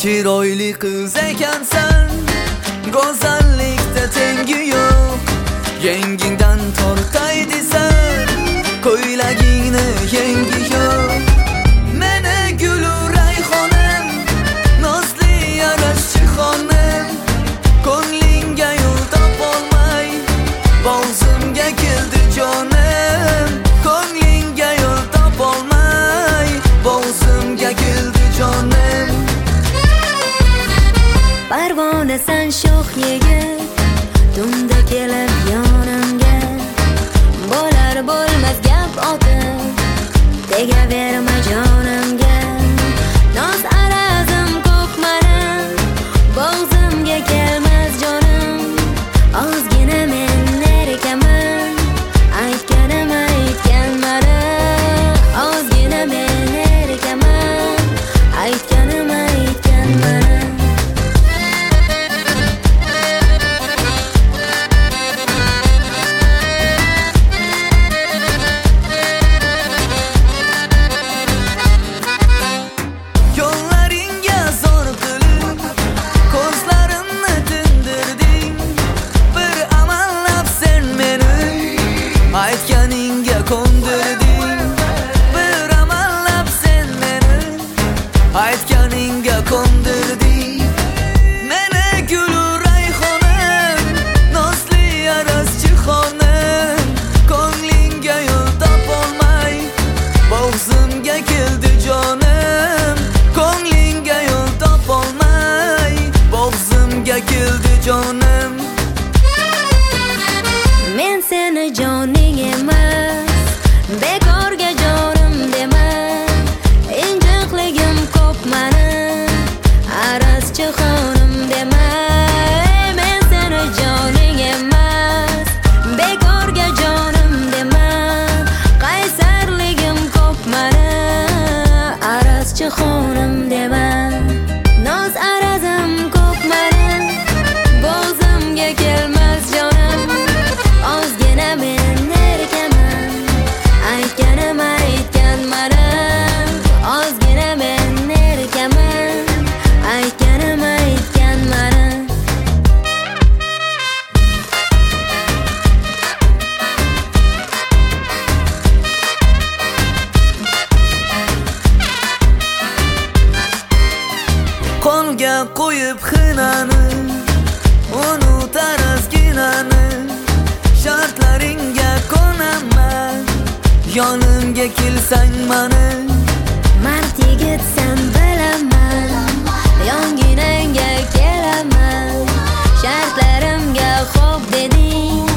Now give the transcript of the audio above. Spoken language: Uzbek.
Chiroyli qiz ekansan, go'zallikda tengi yo'q. Yengingdan tortay desan, ko'ylagingni yengi yo'q. Meni gulu rayhonim, nozli yarashchi xonim, ko'nglingga yo'l topolmay bo'g'zimga keldi jonim. Ko'nglingga yo'l topolmay bo'g'zimga keldi jonim. Parvonasan sho'x yigit, tunda kelib yonimga. Bo'lar bo'lmas gap otib, tegaverma jonimga. Noz arazim ko'p mani, bo'g'zimga kelmas jonim. Ozgina men erkaman, aytganim aytgan mani. Ozgina men erkaman, aytganim aytgan mani. Aytganingga ko'ndirding, bir amallab sen meni. Aytganingga ko'ndirding, meni gulu rayhonim, nozli yarashchi xonim. Ko'nglingga yo'l topolmay bo'g'zimga keldi jonim. Ko'nglingga yo'l topolmay bo'g'zimga keldi jonim. Men seni joning emas, bekorga jonim dema. Injiqligim ko'p mani, arazchi xonim dema. Men seni joning emas, bekorga jonim dema. Qaysarligim ko'p mani, arazchi xonim dema. Noz arazim ko'p mani, bo'g'zimga kelmas jonim. Ozgina men erkaman, aytganim aytgan mani. Ozgina men erkaman, aytganim aytgan mani. Qo'lga qo'yib xinani, unutar ozginani. Shartlaringga ko'naman, yonimga kelsang mani. Mard yigitsan bilaman, yonginangga kelaman. Shartlarimga xo'p deding,